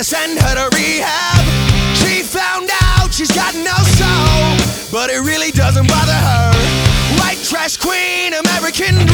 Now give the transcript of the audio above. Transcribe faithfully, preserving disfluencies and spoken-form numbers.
gotta send her to rehab. She found out she's got no soul, but it really doesn't bother her. White trash queen, American